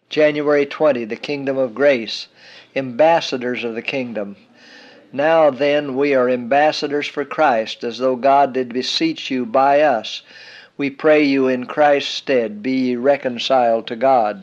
January 20, the Kingdom of Grace, ambassadors of the kingdom. Now then we are ambassadors for Christ, as though God did beseech you by us. We pray you in Christ's stead, be ye reconciled to God.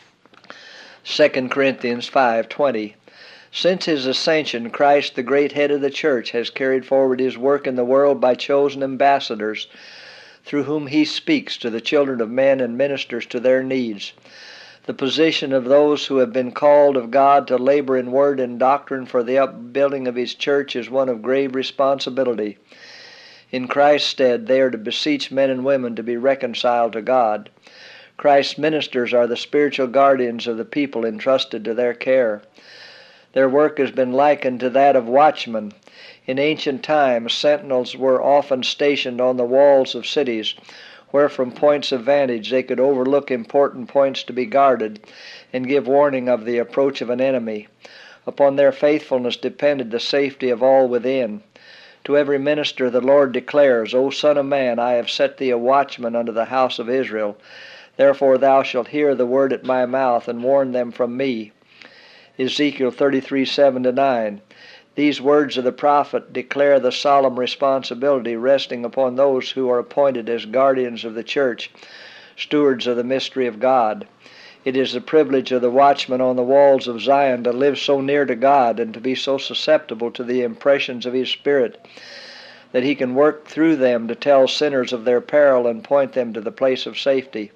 2 Corinthians 5:20. Since his ascension, Christ, the great head of the church, has carried forward his work in the world by chosen ambassadors, through whom he speaks to the children of men and ministers to their needs. The position of those who have been called of God to labor in word and doctrine for the upbuilding of his church is one of grave responsibility. In Christ's stead, they are to beseech men and women to be reconciled to God. Christ's ministers are the spiritual guardians of the people entrusted to their care. Their work has been likened to that of watchmen. In ancient times, sentinels were often stationed on the walls of cities, where from points of vantage they could overlook important points to be guarded and give warning of the approach of an enemy. Upon their faithfulness depended the safety of all within. To every minister the Lord declares, O Son of man, I have set thee a watchman unto the house of Israel. Therefore thou shalt hear the word at my mouth, and warn them from me. Ezekiel 33:7-9. These words of the prophet declare the solemn responsibility resting upon those who are appointed as guardians of the church, stewards of the mystery of God. It is the privilege of the watchman on the walls of Zion to live so near to God and to be so susceptible to the impressions of his Spirit that he can work through them to tell sinners of their peril and point them to the place of safety.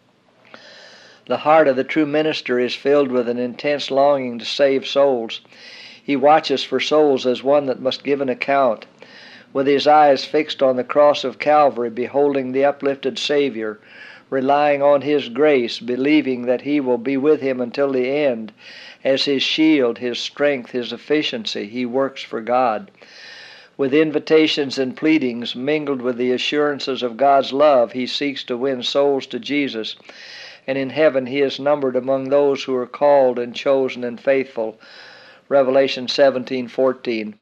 The heart of the true minister is filled with an intense longing to save souls. He watches for souls as one that must give an account. With his eyes fixed on the cross of Calvary, beholding the uplifted Savior, relying on his grace, believing that he will be with him until the end, as his shield, his strength, his efficiency, he works for God. With invitations and pleadings mingled with the assurances of God's love, he seeks to win souls to Jesus, and in heaven he is numbered among those who are called and chosen and faithful. Revelation 17:14.